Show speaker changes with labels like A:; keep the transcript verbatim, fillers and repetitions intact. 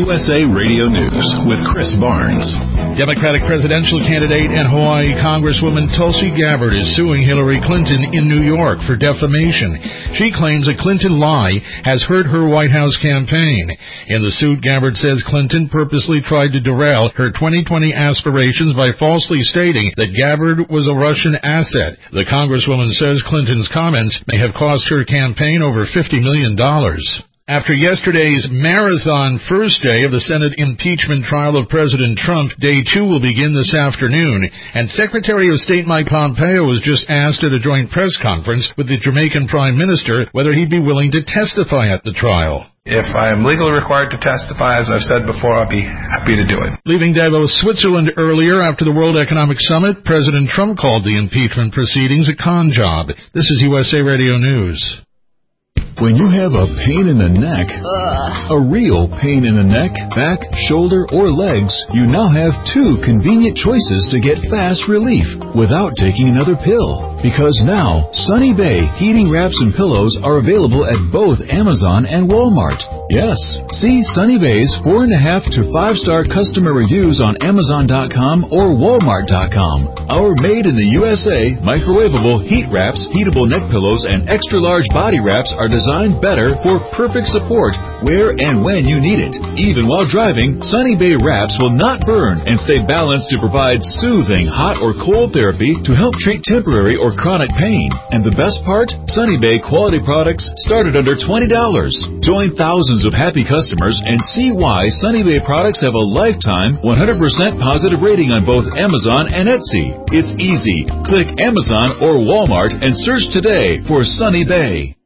A: U S A Radio News with Chris Barnes.
B: Democratic presidential candidate and Hawaii Congresswoman Tulsi Gabbard is suing Hillary Clinton in New York for defamation. She claims a Clinton lie has hurt her White House campaign. In the suit, Gabbard says Clinton purposely tried to derail her twenty twenty aspirations by falsely stating that Gabbard was a Russian asset. The Congresswoman says Clinton's comments may have cost her campaign over fifty million dollars. After yesterday's marathon first day of the Senate impeachment trial of President Trump, day two will begin this afternoon, and Secretary of State Mike Pompeo was just asked at a joint press conference with the Jamaican Prime Minister whether he'd be willing to testify at the trial.
C: If I am legally required to testify, as I've said before, I'll be happy to do it.
B: Leaving Davos, Switzerland earlier after the World Economic Summit, President Trump called the impeachment proceedings a con job. This is U S A Radio News.
D: When you have a pain in the neck, Ugh. a real pain in the neck, back, shoulder, or legs, you now have two convenient choices to get fast relief without taking another pill. Because now, Sunny Bay heating wraps and pillows are available at both Amazon and Walmart. Yes, see Sunny Bay's four and a half to five star customer reviews on Amazon dot com or Walmart dot com. Our made in the U S A microwavable heat wraps, heatable neck pillows, and extra large body wraps are designed better for perfect support where and when you need it. Even while driving, Sunny Bay wraps will not burn and stay balanced to provide soothing hot or cold therapy to help treat temporary or chronic pain. And the best part? Sunny Bay quality products start at under twenty dollars. Join thousands of happy customers and see why Sunny Bay products have a lifetime one hundred percent positive rating on both Amazon and Etsy. It's easy. Click Amazon or Walmart and search today for Sunny Bay.